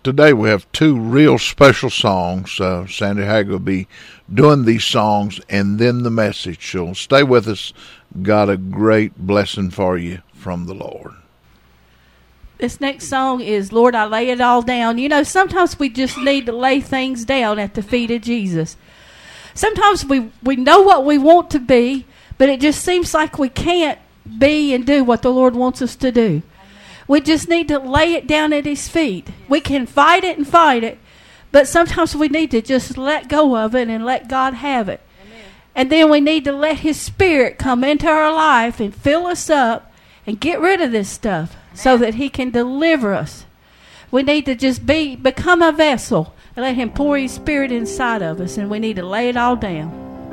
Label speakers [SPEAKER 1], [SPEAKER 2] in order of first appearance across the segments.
[SPEAKER 1] Today we have two real special songs. Sandy Hag will be doing these songs and then the message. So stay with us. Got a great blessing for you from the Lord.
[SPEAKER 2] This next song is Lord, I Lay It All Down. You know, sometimes we just need to lay things down at the feet of Jesus. Sometimes we know what we want to be, but it just seems like we can't be and do what the Lord wants us to do. We just need to lay it down at His feet. We can fight it, but sometimes we need to just let go of it and let God have it. Amen. And then we need to let His Spirit come into our life and fill us up and get rid of this stuff. Amen. So that He can deliver us. We need to just become a vessel and let Him pour His Spirit inside of us, and we need to lay it all down.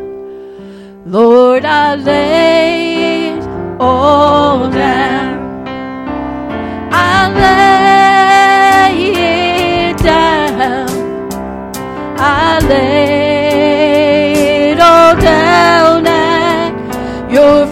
[SPEAKER 2] Lord, I lay it all down. I lay it down. I lay it all down at your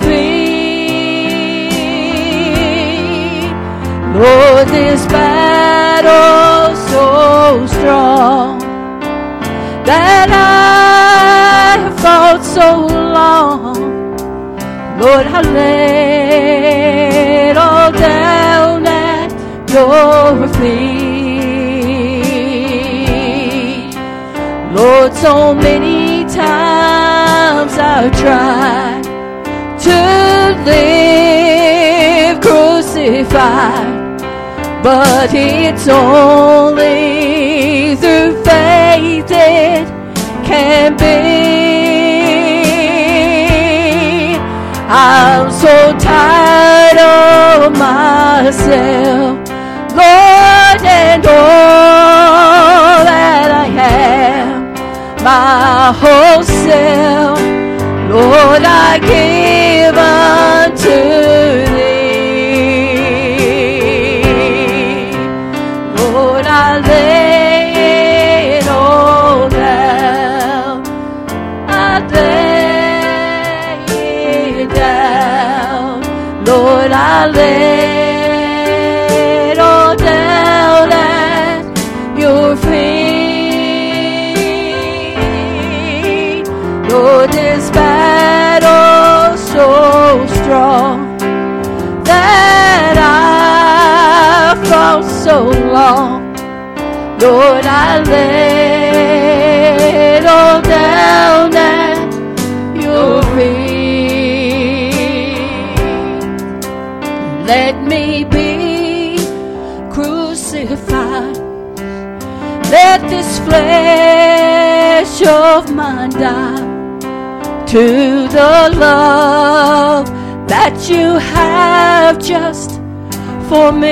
[SPEAKER 2] feet. Lord, this battle's so strong that I have fought so long. Lord, I lay it all down at your feet. Lord, so many times I've tried to live crucified, but it's only through faith it can be. I'm so tired of myself, Lord, and all that I am, my whole self, Lord, I give unto Thee. Lord, I lay it all down. I lay Lord, I lay it all down at your feet. Lord, this battle's so strong that I fought so long. Lord, I lay it all down at your feet. Let me be crucified. Let this flesh of mine die to the love that you have just for me.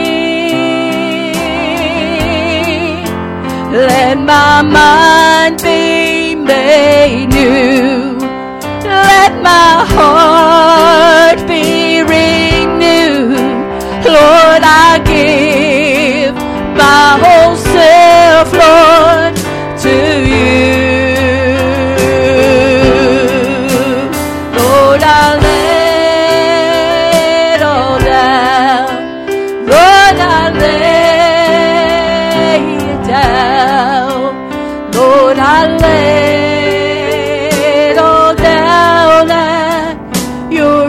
[SPEAKER 2] Let my mind be made new. Let my heart be renewed. Lord, I give my whole self, Lord, to you. Lord, I lay it all down. Lord, I lay it down. Lord, I lay it all down at your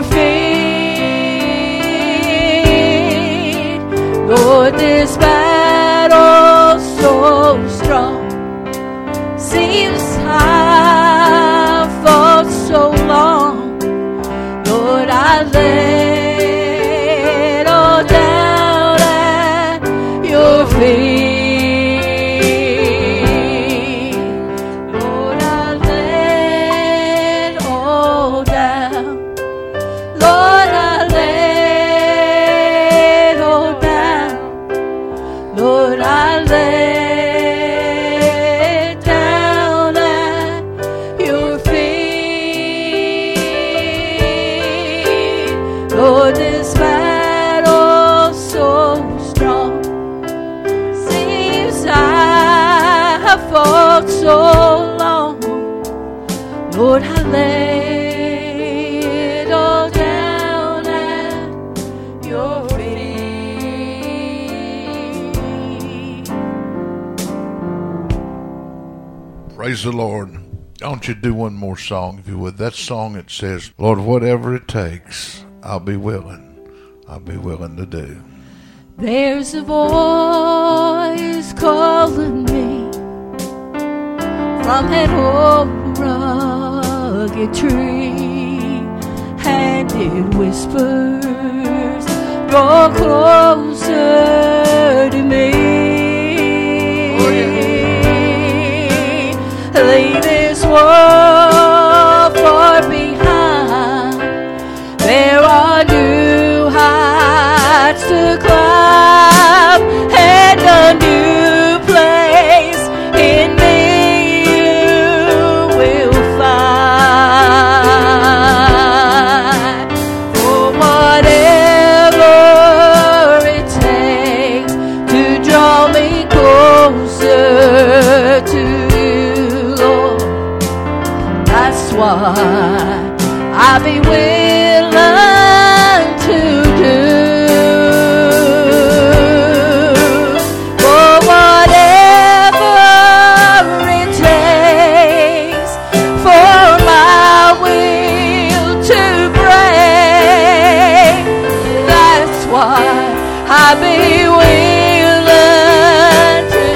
[SPEAKER 2] feet. Lord, this battle's so strong. Seems I've fought so long. Lord, I lay it all down at your feet. Lord, I lay it all down. Lord, I lay it all down. Lord, I lay it down at your feet. Lord, this battle's so strong. Seems I have fought so long. Lord, I lay it all down at your feet.
[SPEAKER 1] Praise the Lord. Why don't you do one more song, if you would? That song, it says, Lord, whatever it takes, I'll be willing to do.
[SPEAKER 2] There's a voice calling me from that old rugged tree, and it whispers, draw closer to me.
[SPEAKER 1] Oh, yeah.
[SPEAKER 2] Leave this world far behind. There are new heights to climb, and a new place in me you will find. For whatever it takes to draw me closer to you, Lord, that's why I'll be willing to do. For whatever it takes for my will to break, that's why I'll be willing to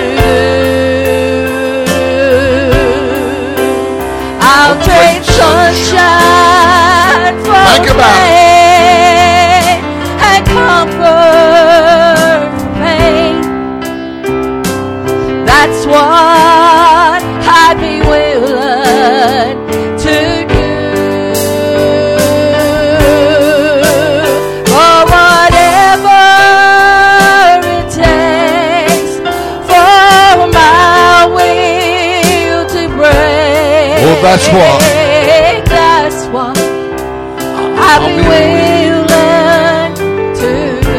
[SPEAKER 2] do. I'll trade sunshine for
[SPEAKER 1] Think about it.
[SPEAKER 2] rain and comfort for pain. That's what I'd be willing to do. For whatever it takes for my will to break.
[SPEAKER 1] Well, that's what.
[SPEAKER 2] That's what I'll be willing to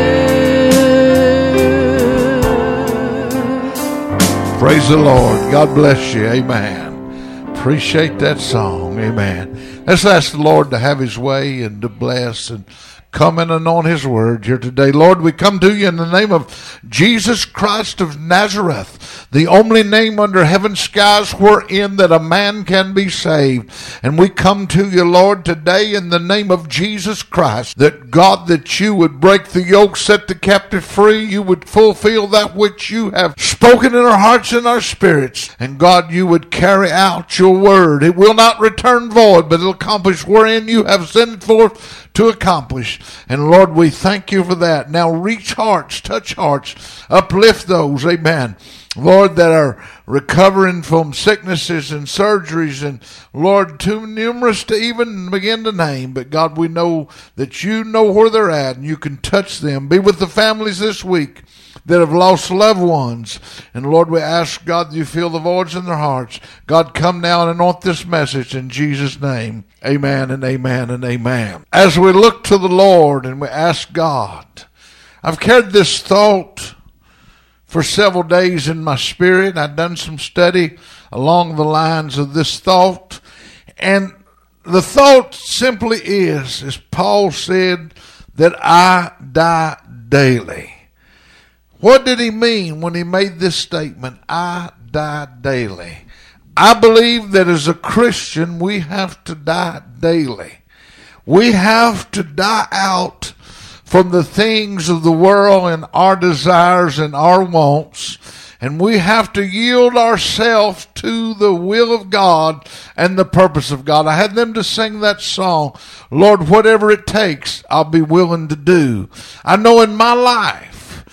[SPEAKER 2] do.
[SPEAKER 1] Praise the Lord. God bless you. Amen. Appreciate that song. Amen. Let's ask the Lord to have his way and to bless and come in and on his word here today. Lord, we come to you in the name of Jesus Christ of Nazareth, the only name under heaven's skies wherein that a man can be saved. And we come to you, Lord, today in the name of Jesus Christ, that God, that you would break the yoke, set the captive free, you would fulfill that which you have spoken in our hearts and our spirits. And God, you would carry out your word. It will not return void, but it'll accomplish wherein you have sent it forth to accomplish. And Lord, we thank you for that. Now reach hearts, touch hearts, uplift those, amen, Lord, that are recovering from sicknesses and surgeries, and Lord, too numerous to even begin to name, but God, we know that you know where they're at and you can touch them. Be with the families this week that have lost loved ones. And Lord, we ask, God, that you fill the voids in their hearts. God, come now and anoint this message in Jesus' name. Amen and amen and amen. As we look to the Lord and we ask God, I've carried this thought for several days in my spirit. I've done some study along the lines of this thought. And the thought simply is, as Paul said, that I die daily. What did he mean when he made this statement, I die daily? I believe that as a Christian, we have to die daily. We have to die out from the things of the world and our desires and our wants. And we have to yield ourselves to the will of God and the purpose of God. I had them to sing that song, Lord, whatever it takes, I'll be willing to do. I know in my life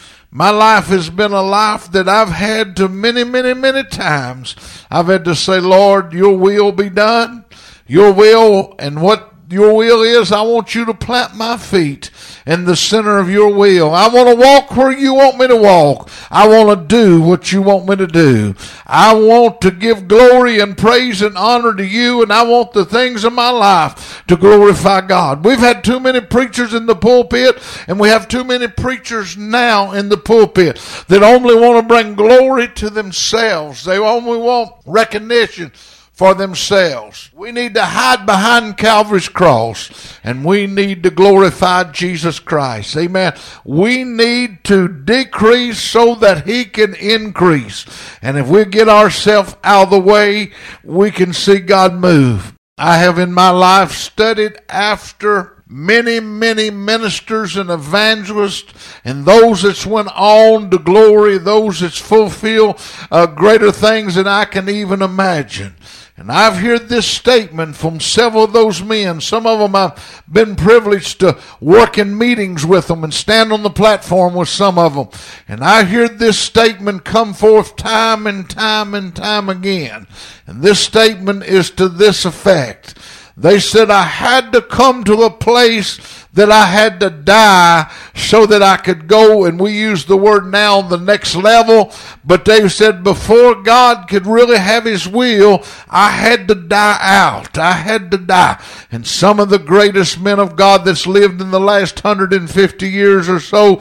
[SPEAKER 1] has been a life that I've had to many times. I've had to say, Lord, your will be done. Your will, and what your will is, I want you to plant my feet in the center of your will. I want to walk where you want me to walk. I want to do what you want me to do. I want to give glory and praise and honor to you, and I want the things of my life to glorify God. We've had too many preachers in the pulpit, and we have too many preachers now in the pulpit that only want to bring glory to themselves. They only want recognition for themselves. We need to hide behind Calvary's cross, and we need to glorify Jesus Christ. Amen. We need to decrease so that He can increase. And if we get ourselves out of the way, we can see God move. I have in my life studied after many ministers and evangelists, and those that's went on to glory, those that's fulfill greater things than I can even imagine. And I've heard this statement from several of those men. Some of them I've been privileged to work in meetings with them and stand on the platform with some of them. And I heard this statement come forth time and time and time again. And this statement is to this effect. They said, I had to come to a place that I had to die so that I could go, and we use the word now, the next level, but they said before God could really have His will, I had to die out. I had to die. And some of the greatest men of God that's lived in the last 150 years or so,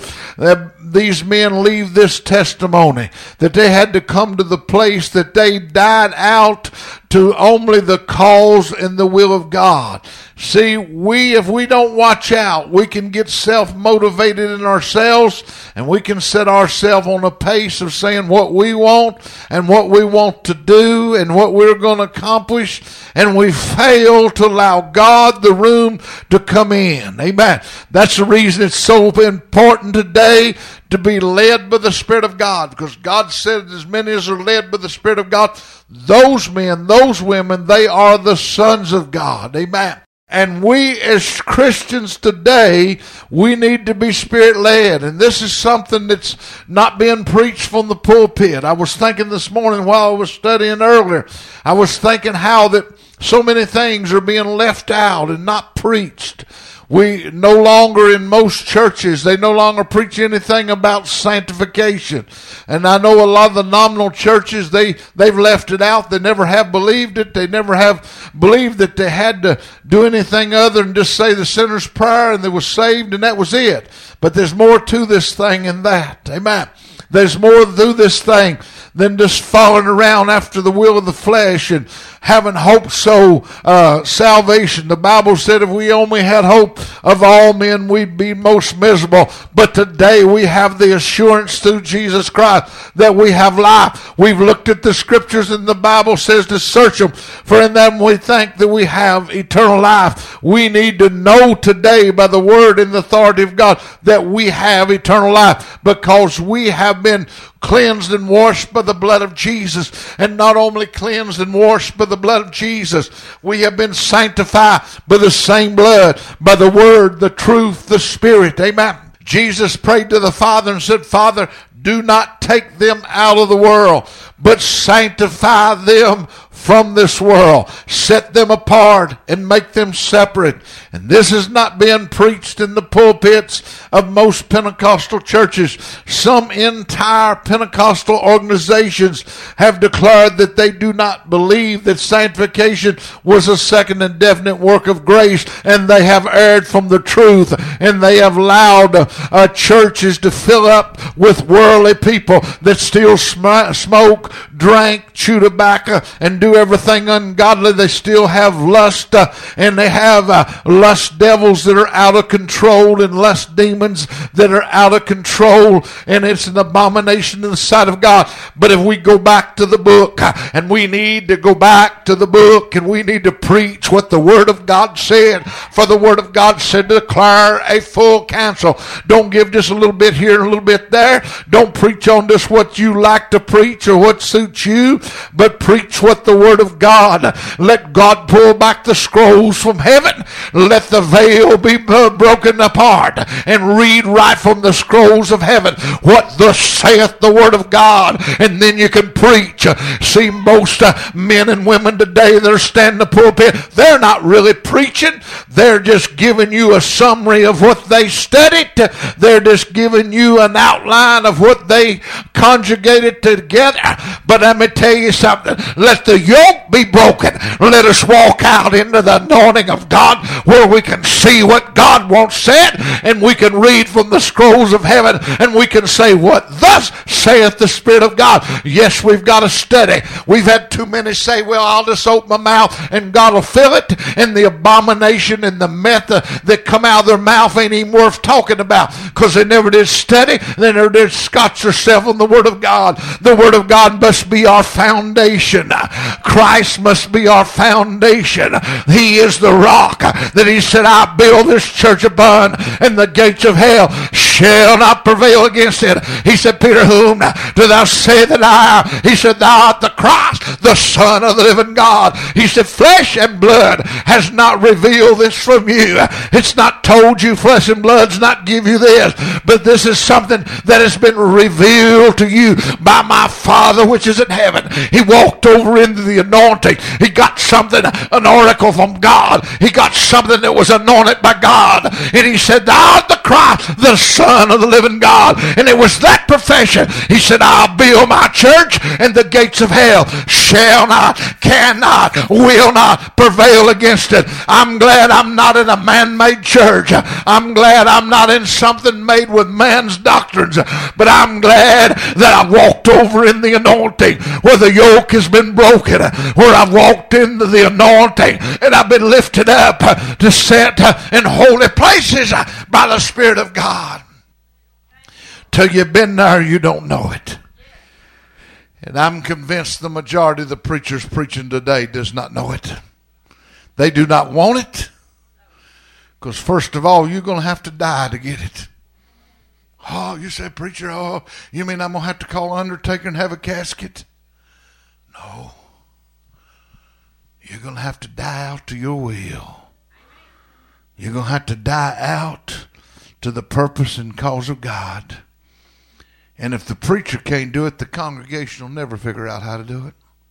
[SPEAKER 1] these men leave this testimony, that they had to come to the place that they died out to only the cause and the will of God. See, if we don't watch out, we can get self-motivated in ourselves, and we can set ourselves on a pace of saying what we want and what we want to do and what we're going to accomplish, and we fail to allow God the room to come in. Amen. That's the reason it's so important today to be led by the Spirit of God, because God said as many as are led by the Spirit of God, those men, those women, they are the sons of God. Amen. And we as Christians today, we need to be Spirit-led. And this is something that's not being preached from the pulpit. I was thinking this morning while I was studying earlier, I was thinking how that so many things are being left out and not preached. We no longer, in most churches, they no longer preach anything about sanctification. And I know a lot of the nominal churches, they've left it out. They never have believed it. They never have believed that they had to do anything other than just say the sinner's prayer and they were saved and that was it. But there's more to this thing than that. Amen. There's more to this thing than just following around after the will of the flesh and having hope salvation. The Bible said if we only had hope of all men, we'd be most miserable. But today we have the assurance through Jesus Christ that we have life. We've looked at the scriptures, and the Bible says to search them, for in them we think that we have eternal life. We need to know today by the word and the authority of God that we have eternal life, because we have been cleansed and washed by the blood of Jesus. And not only cleansed and washed by the blood of Jesus, we have been sanctified by the same blood, by the word, the truth, the Spirit. Amen. Jesus prayed to the Father and said, Father, do not take them out of the world, but sanctify them from this world. Set them apart and make them separate. And this is not being preached in the pulpits of most Pentecostal churches. Some entire Pentecostal organizations have declared that they do not believe that sanctification was a second and definite work of grace, and they have erred from the truth, and they have allowed churches to fill up with worldly people that still smoke, drink, chew tobacco, and do everything ungodly. They still have lust, and they have lust devils that are out of control, and lust demons that are out of control, and it's an abomination in the sight of God. But if we go back to the book, and we need to go back to the book, and we need to preach what the Word of God said, for the Word of God said to declare a full counsel. Don't give just a little bit here and a little bit there. Don't preach on just what you like to preach or what suits you, but preach what the Word of God. Let God pull back the scrolls from heaven. Let the veil be broken apart and read right from the scrolls of heaven what thus saith the Word of God, and then you can preach. See, most men and women today that are standing in the pulpit, they're not really preaching. They're just giving you a summary of what they studied. They're just giving you an outline of what they conjugated together. But let me tell you something. Let the yoke be broken. Let us walk out into the anointing of God where we can see what God wants said, and we can read from the scrolls of heaven, and we can say, what thus saith the Spirit of God. Yes, we've got to study. We've had too many say, well, I'll just open my mouth and God will fill it, and the abomination and the meth that come out of their mouth ain't even worth talking about, because they never did study. They never did scotch themselves on the Word of God. The Word of God must be our foundation. Christ must be our foundation. He is the rock that he said, I build this church upon, and the gates of hell shall not prevail against it. He said, Peter, whom do thou say that I am? He said, thou art the Christ, the Son of the living God. He said, flesh and blood has not revealed this from you. It's not told you, flesh and blood's not give you this, but this is something that has been revealed to you by my Father which is in heaven. He walked over into the anointing. He got something, an oracle from God. He got something that was anointed by God. And he said, thou art the Christ, the Son of the living God. And it was that profession. He said, I'll build my church, and the gates of hell shall not, cannot, will not prevail against it. I'm glad I'm not in a man-made church. I'm glad I'm not in something made with man's doctrines. But I'm glad that I walked over in the anointing where the yoke has been broken, where I've walked into the anointing and I've been lifted up to sit in holy places by the Spirit of God. Till you've been there, you don't know it. And I'm convinced the majority of the preachers preaching today does not know it. They do not want it. Because first of all, you're going to have to die to get it. Oh, you say, preacher, oh, you mean I'm going to have to call an undertaker and have a casket? No. You're going to have to die out to your will. You're going to have to die out to the purpose and cause of God. And if the preacher can't do it, the congregation will never figure out how to do it.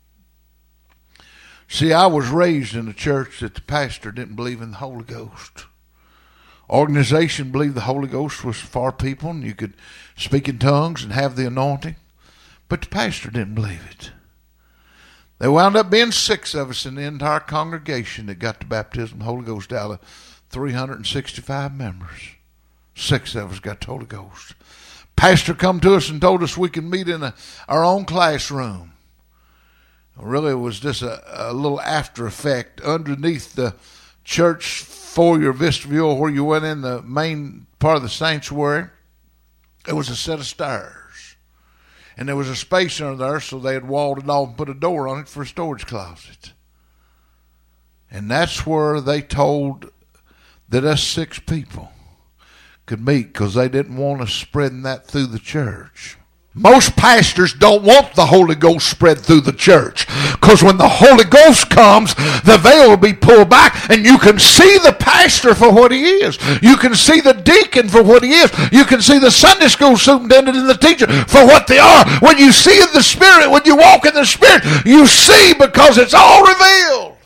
[SPEAKER 1] See, I was raised in a church that the pastor didn't believe in the Holy Ghost. Organization believed the Holy Ghost was for people and you could speak in tongues and have the anointing. But the pastor didn't believe it. There wound up being 6 of us in the entire congregation that got the baptism of the Holy Ghost out of 365 members. 6 of us got the Holy Ghost. Pastor come to us and told us we could meet in our own classroom. Really, it was just a little after effect underneath the church foyer vestibule where you went in the main part of the sanctuary. There was a set of stairs, and there was a space under there, so they had walled it off and put a door on it for a storage closet. And that's where they told that us 6 people could meet, because they didn't want us spreading that through the church. Most pastors don't want the Holy Ghost spread through the church, because when the Holy Ghost comes, the veil will be pulled back and you can see the pastor for what he is. You can see the deacon for what he is. You can see the Sunday school superintendent and the teacher for what they are. When you see in the Spirit, when you walk in the Spirit, you see, because it's all revealed.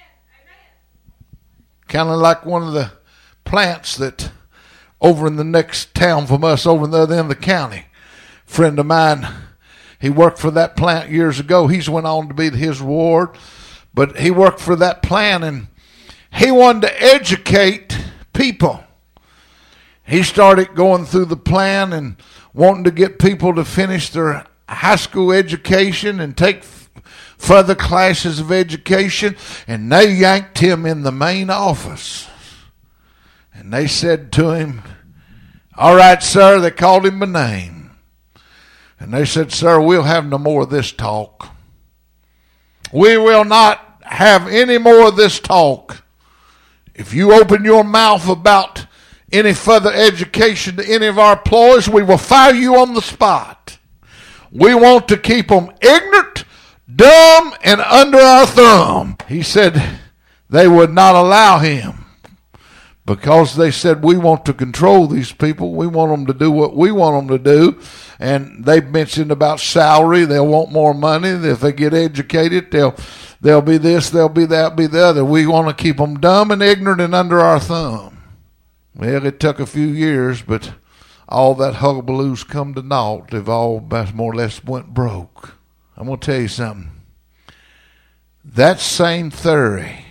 [SPEAKER 1] Kind of like one of the plants that over in the next town from us, over in the other end of the county. Friend of mine, he worked for that plant years ago. He's went on to be his ward, but he worked for that plant and he wanted to educate people. He started going through the plan and wanting to get people to finish their high school education and take further classes of education, and they yanked him in the main office. And they said to him, all right, sir, they called him by name. And they said, sir, we'll have no more of this talk. We will not have any more of this talk. If you open your mouth about any further education to any of our employees, we will fire you on the spot. We want to keep them ignorant, dumb, and under our thumb. He said they would not allow him. Because they said, we want to control these people. We want them to do what we want them to do. And they mentioned about salary. They'll want more money. If they get educated, they'll be this, they'll be that, be the other. We want to keep them dumb and ignorant and under our thumb. Well, it took a few years, but all that hullabaloo's come to naught. They've all more or less went broke. I'm going to tell you something. That same theory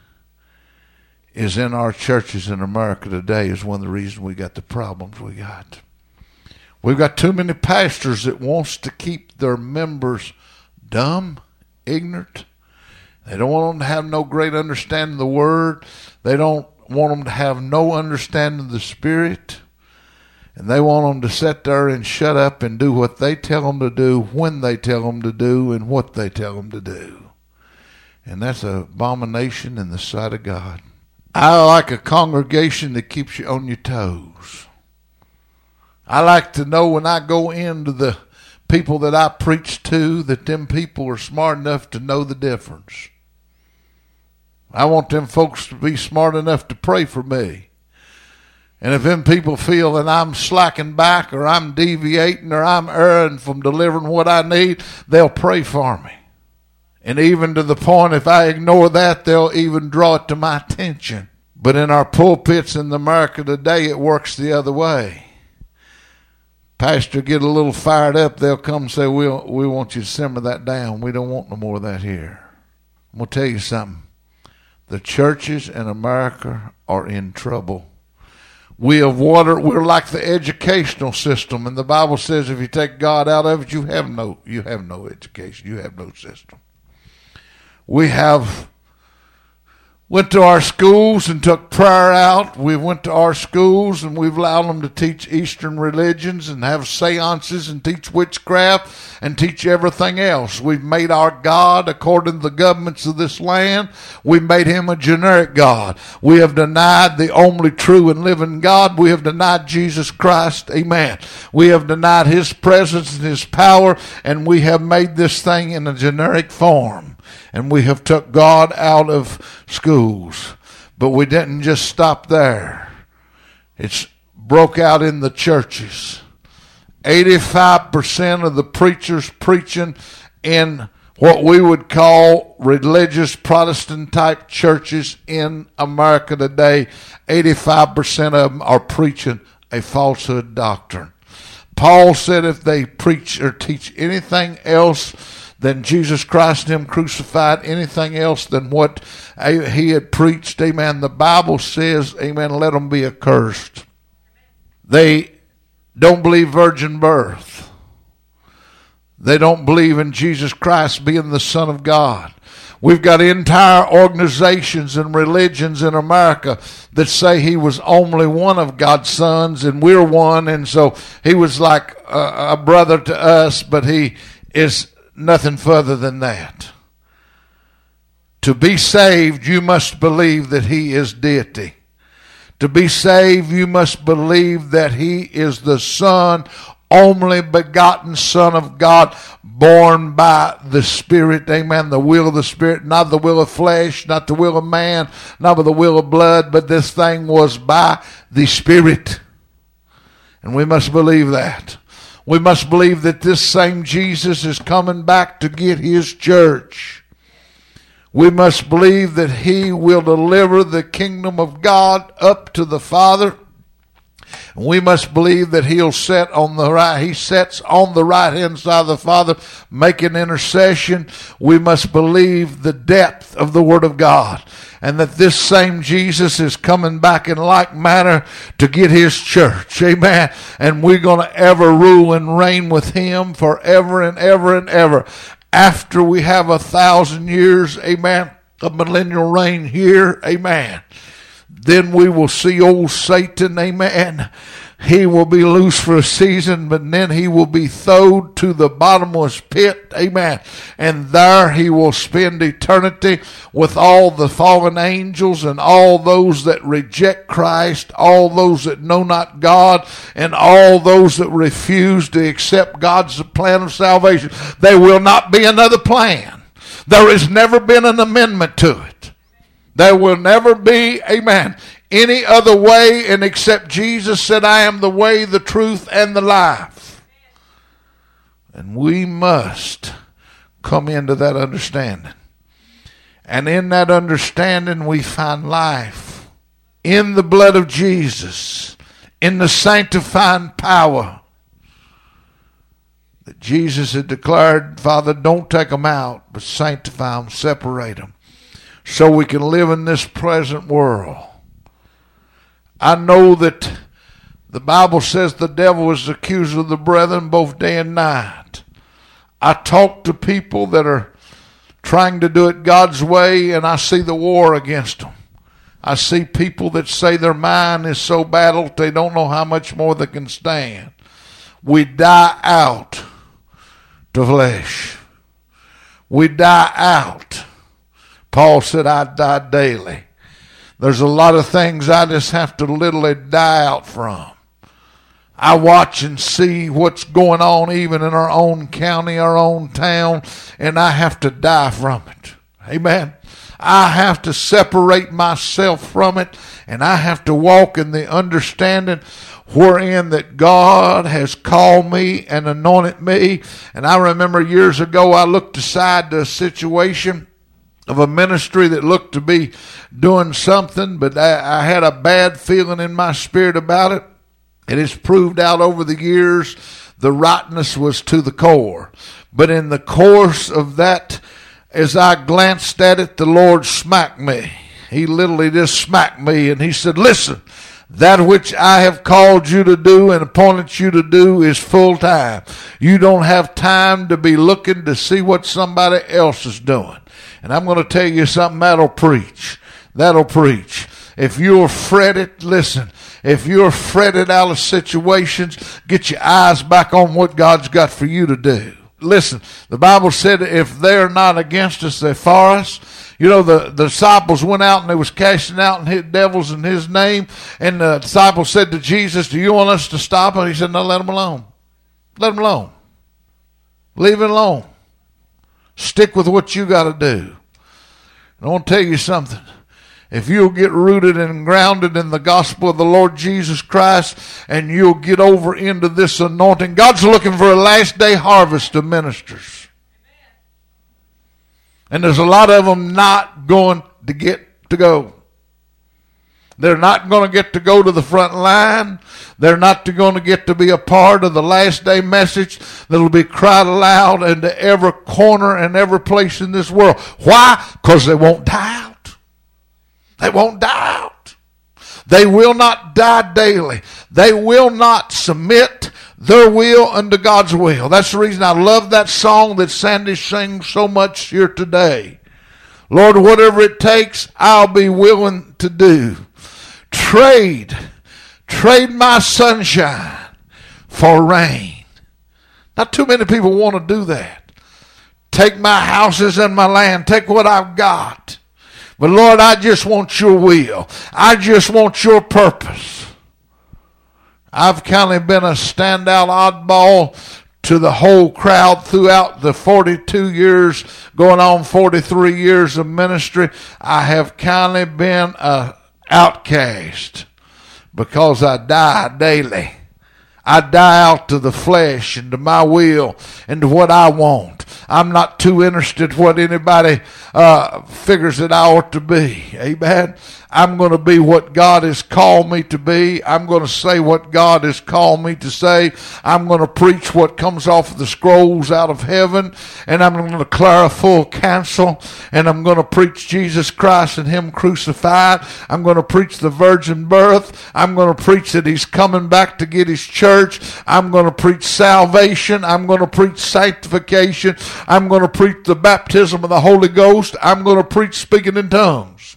[SPEAKER 1] is in our churches in America today, is one of the reasons we got the problems we got. We've got too many pastors that wants to keep their members dumb, ignorant. They don't want them to have no great understanding of the Word. They don't want them to have no understanding of the Spirit. And they want them to sit there and shut up and do what they tell them to do, when they tell them to do, and what they tell them to do. And that's an abomination in the sight of God. I like a congregation that keeps you on your toes. I like to know when I go into the people that I preach to that them people are smart enough to know the difference. I want them folks to be smart enough to pray for me. And if them people feel that I'm slacking back or I'm deviating or I'm erring from delivering what I need, they'll pray for me. And even to the point, if I ignore that, they'll even draw it to my attention. But in our pulpits in America today, it works the other way. Pastor get a little fired up, they'll come and say, we want you to simmer that down. We don't want no more of that here. I'm going to tell you something. The churches in America are in trouble. We're like the educational system, and the Bible says if you take God out of it, you have no education, you have no system. We went to our schools and took prayer out. We went to our schools and we've allowed them to teach Eastern religions and have seances and teach witchcraft and teach everything else. We've made our God, according to the governments of this land, we made him a generic God. We have denied the only true and living God. We have denied Jesus Christ. Amen. We have denied his presence and his power, and we have made this thing in a generic form. And we have took God out of schools. But we didn't just stop there. It's broke out in the churches. 85% of the preachers preaching in what we would call religious Protestant type churches in America today, 85% of them are preaching a falsehood doctrine. Paul said if they preach or teach anything else than Jesus Christ and him crucified, anything else than what he had preached, amen, the Bible says, amen, let them be accursed. They don't believe virgin birth. They don't believe in Jesus Christ being the Son of God. We've got entire organizations and religions in America that say he was only one of God's sons and we're one, and so he was like a brother to us, but he is nothing further than that. To be saved, you must believe that he is deity. To be saved, you must believe that he is the Son, only begotten Son of God, born by the Spirit, amen, the will of the Spirit, not the will of flesh, not the will of man, not by the will of blood, but this thing was by the Spirit. And we must believe that. We must believe that this same Jesus is coming back to get his church. We must believe that he will deliver the kingdom of God up to the Father. We must believe that he'll set on the right. He sets on the right hand side of the Father, making intercession. We must believe the depth of the Word of God, and that this same Jesus is coming back in like manner to get his church. Amen. And we're going to ever rule and reign with him forever and ever and ever. After we have 1,000 years, amen, of millennial reign here, amen, then we will see old Satan, amen. He will be loose for a season, but then he will be thrown to the bottomless pit, amen. And there he will spend eternity with all the fallen angels and all those that reject Christ, all those that know not God, and all those that refuse to accept God's plan of salvation. There will not be another plan. There has never been an amendment to it. There will never be, amen, any other way, and except Jesus said, I am the way, the truth, and the life. And we must come into that understanding. And in that understanding we find life. In the blood of Jesus, in the sanctifying power that Jesus had declared, Father, don't take them out, but sanctify them, separate them, so we can live in this present world. I know that the Bible says the devil is the accuser of the brethren both day and night. I talk to people that are trying to do it God's way, and I see the war against them. I see people that say their mind is so battled they don't know how much more they can stand. We die out to flesh. We die out. Paul said, I die daily. There's a lot of things I just have to literally die out from. I watch and see what's going on even in our own county, our own town, and I have to die from it. Amen. I have to separate myself from it, and I have to walk in the understanding wherein that God has called me and anointed me. And I remember years ago I looked aside to a situation of a ministry that looked to be doing something, but I had a bad feeling in my spirit about it. It has proved out over the years the rightness was to the core. But in the course of that, as I glanced at it, the Lord smacked me. He literally just smacked me, and he said, listen, that which I have called you to do and appointed you to do is full time. You don't have time to be looking to see what somebody else is doing. And I'm going to tell you something that'll preach. That'll preach. If you're fretted, listen, if you're fretted out of situations, get your eyes back on what God's got for you to do. Listen, the Bible said if they're not against us, they're for us. You know, the disciples went out and they was casting out devils in his name. And the disciples said to Jesus, do you want us to stop? And he said, no, let them alone. Let them alone. Leave it alone. Stick with what you got to do. And I want to tell you something. If you'll get rooted and grounded in the gospel of the Lord Jesus Christ and you'll get over into this anointing, God's looking for a last day harvest of ministers. And there's a lot of them not going to get to go. They're not going to get to go to the front line. They're not going to get to be a part of the last day message that'll be cried aloud into every corner and every place in this world. Why? Because they won't die out. They won't die out. They will not die daily. They will not submit their will unto God's will. That's the reason I love that song that Sandy sings so much here today. Lord, whatever it takes, I'll be willing to do. Trade my sunshine for rain. Not too many people want to do that. Take my houses and my land. Take what I've got. But Lord, I just want your will. I just want your purpose. I've kind of been a standout oddball to the whole crowd throughout the 42 years, going on 43 years of ministry. I have kind of been an outcast because I die daily. I die out to the flesh and to my will and to what I want. I'm not too interested what anybody figures that I ought to be. Amen. I'm going to be what God has called me to be. I'm going to say what God has called me to say. I'm going to preach what comes off of the scrolls out of heaven. And I'm going to declare a full counsel. And I'm going to preach Jesus Christ and Him crucified. I'm going to preach the virgin birth. I'm going to preach that He's coming back to get His church. I'm going to preach salvation. I'm going to preach sanctification. I'm going to preach the baptism of the Holy Ghost. I'm going to preach speaking in tongues.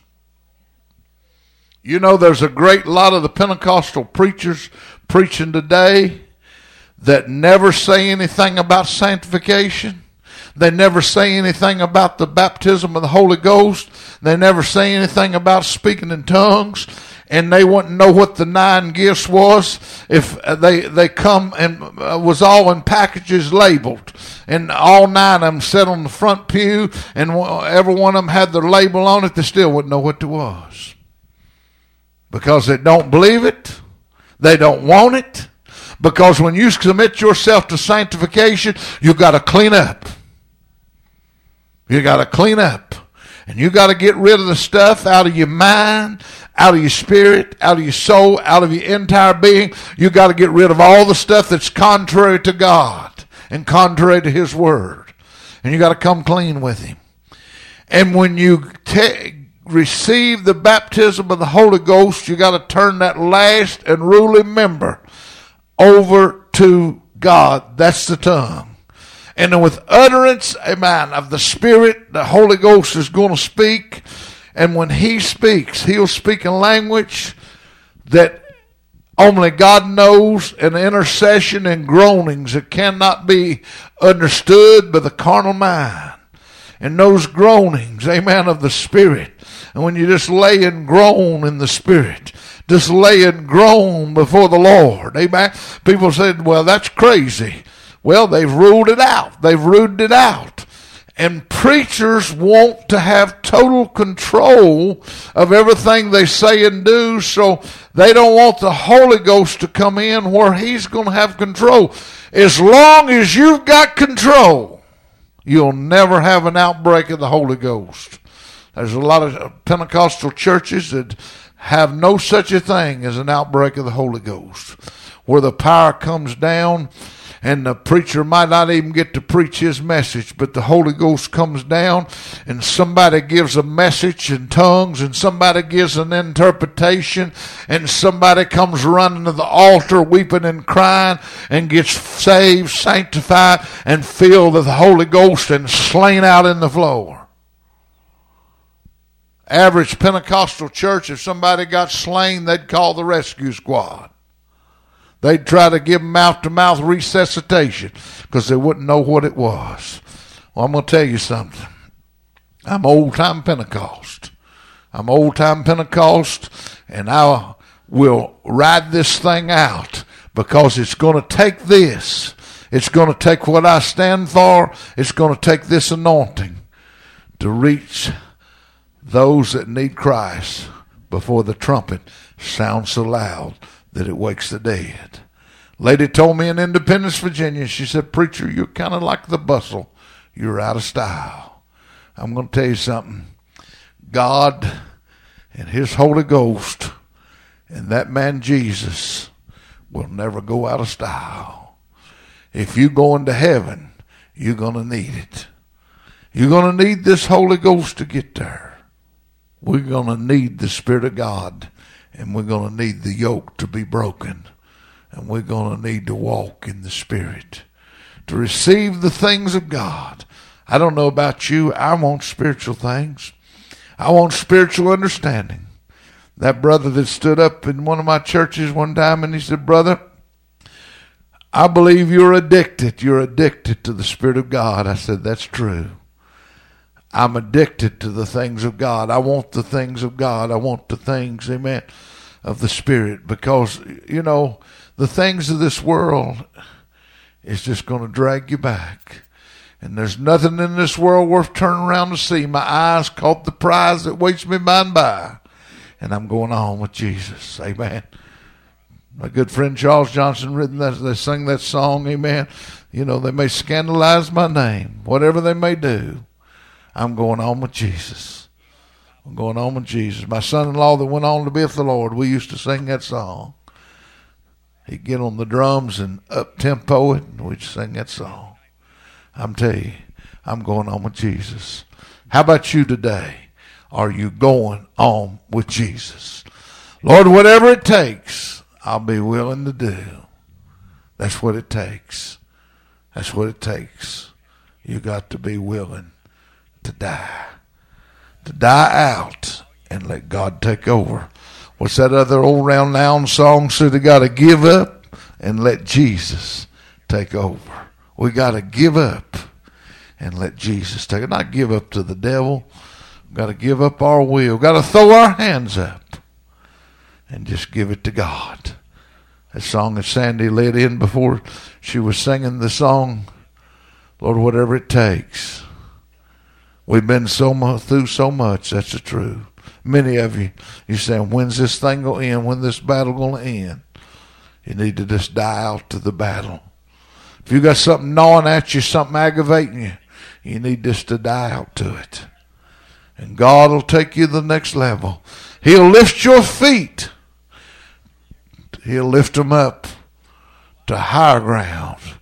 [SPEAKER 1] You know, there's a great lot of the Pentecostal preachers preaching today that never say anything about sanctification. They never say anything about the baptism of the Holy Ghost. They never say anything about speaking in tongues. And they wouldn't know what the 9 gifts was if they come and was all in packages labeled. And all 9 of them sat on the front pew, and every one of them had their label on it. They still wouldn't know what it was. Because they don't believe it. They don't want it. Because when you submit yourself to sanctification, you got to clean up. You got to clean up. And you got to get rid of the stuff out of your mind, out of your spirit, out of your soul, out of your entire being. You got to get rid of all the stuff that's contrary to God. and contrary to his word. And you got to come clean with him. And when you receive the baptism of the Holy Ghost, you got to turn that last and ruling member over to God. That's the tongue. And then with utterance, amen, of the Spirit, the Holy Ghost is going to speak. And when he speaks, he'll speak in language that only God knows, an intercession and groanings that cannot be understood by the carnal mind. And those groanings, amen, of the Spirit. And when you just lay and groan in the Spirit, just lay and groan before the Lord, amen. People said, well, that's crazy. Well, they've ruled it out. They've rooted it out. And preachers want to have total control of everything they say and do, so they don't want the Holy Ghost to come in where he's going to have control. As long as you've got control, you'll never have an outbreak of the Holy Ghost. There's a lot of Pentecostal churches that have no such a thing as an outbreak of the Holy Ghost, where the power comes down and the preacher might not even get to preach his message, but the Holy Ghost comes down and somebody gives a message in tongues and somebody gives an interpretation and somebody comes running to the altar weeping and crying and gets saved, sanctified, and filled with the Holy Ghost and slain out in the floor. Average Pentecostal church, if somebody got slain, they'd call the rescue squad. They'd try to give them mouth-to-mouth resuscitation because they wouldn't know what it was. Well, I'm going to tell you something. I'm old-time Pentecost. I'm old-time Pentecost, and I will ride this thing out because it's going to take this. It's going to take what I stand for. It's going to take this anointing to reach those that need Christ before the trumpet sounds so loud that it wakes the dead. Lady told me in Independence, Virginia, she said, preacher, you're kind of like the bustle. You're out of style. I'm going to tell you something. God and his Holy Ghost and that man Jesus will never go out of style. If you go into heaven, you're going to need it. You're going to need this Holy Ghost to get there. We're going to need the Spirit of God. And we're going to need the yoke to be broken. And we're going to need to walk in the Spirit. To receive the things of God. I don't know about you. I want spiritual things. I want spiritual understanding. That brother that stood up in one of my churches one time and he said, brother, I believe you're addicted. You're addicted to the Spirit of God. I said, that's true. I'm addicted to the things of God. I want the things of God. I want the things, amen, of the Spirit. Because, you know, the things of this world is just going to drag you back. And there's nothing in this world worth turning around to see. My eyes caught the prize that waits me by and by. And I'm going on with Jesus. Amen. My good friend Charles Johnson written that, they sing that song, amen. You know, they may scandalize my name, whatever they may do. I'm going on with Jesus. I'm going on with Jesus. My son-in-law that went on to be with the Lord, we used to sing that song. He'd get on the drums and up-tempo it, and we'd sing that song. I'm telling you, I'm going on with Jesus. How about you today? Are you going on with Jesus? Lord, whatever it takes, I'll be willing to do. That's what it takes. That's what it takes. You got to be willing to die out and let God take over. What's that other old round noun song? So they got to give up and let Jesus take over. We got to give up and let Jesus take it. Not give up to the devil. We got to give up our will. Got to throw our hands up and just give it to God. That song that Sandy led in before she was singing the song, Lord, whatever it takes. We've been through so much, that's the truth. Many of you, you're saying, when's this thing going to end? When this battle going to end? You need to just die out to the battle. If you got something gnawing at you, something aggravating you, you need just to die out to it. And God will take you to the next level. He'll lift your feet. He'll lift them up to higher ground.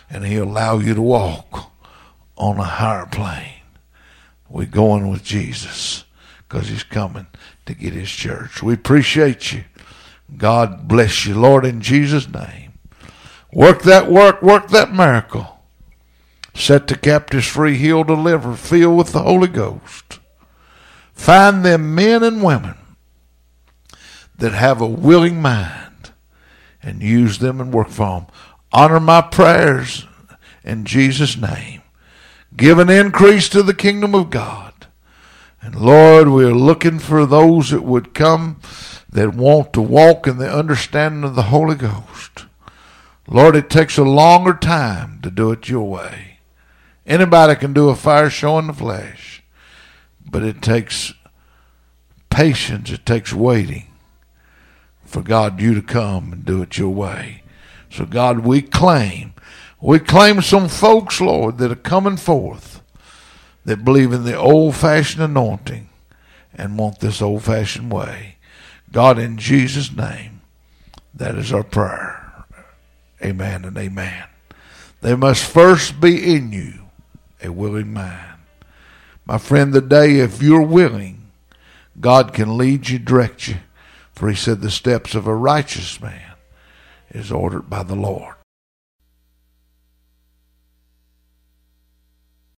[SPEAKER 1] and he'll allow you to walk on a higher plane. We're going with Jesus because he's coming to get his church. We appreciate you. God bless you, Lord, in Jesus' name. Work that miracle. Set the captives free, heal, deliver, fill with the Holy Ghost. Find them men and women that have a willing mind and use them and work for them. Honor my prayers in Jesus' name. Give an increase to the kingdom of God. And Lord, we're looking for those that would come that want to walk in the understanding of the Holy Ghost. Lord, it takes a longer time to do it your way. Anybody can do a fire show in the flesh, but it takes patience, it takes waiting for God, you to come and do it your way. So God, we claim some folks, Lord, that are coming forth that believe in the old-fashioned anointing and want this old-fashioned way. God, in Jesus' name, that is our prayer. Amen and amen. There must first be in you a willing mind. My friend, today, if you're willing, God can lead you, direct you. For he said the steps of a righteous man is ordered by the Lord.